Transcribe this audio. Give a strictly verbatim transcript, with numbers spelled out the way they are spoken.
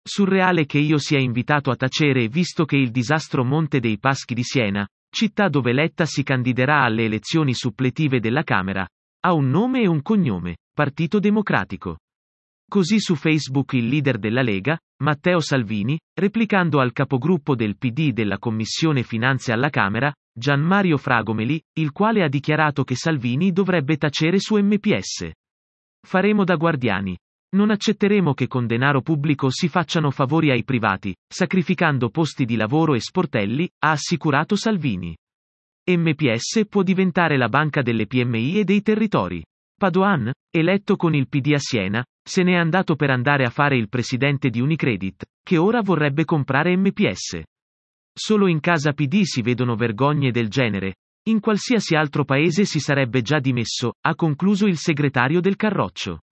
Surreale che io sia invitato a tacere visto che il disastro Monte dei Paschi di Siena, città dove Letta si candiderà alle elezioni suppletive della Camera, ha un nome e un cognome, Partito Democratico. Così su Facebook il leader della Lega, Matteo Salvini, replicando al capogruppo del P D della Commissione Finanze alla Camera, Gianmario Fragomeli, il quale ha dichiarato che Salvini dovrebbe tacere su M P S. Faremo da guardiani. Non accetteremo che con denaro pubblico si facciano favori ai privati, sacrificando posti di lavoro e sportelli, ha assicurato Salvini. M P S può diventare la banca delle P M I e dei territori. Padoan, eletto con il P D a Siena, se n'è andato per andare a fare il presidente di Unicredit, che ora vorrebbe comprare M P S. Solo in casa P D si vedono vergogne del genere. In qualsiasi altro paese si sarebbe già dimesso, ha concluso il segretario del Carroccio.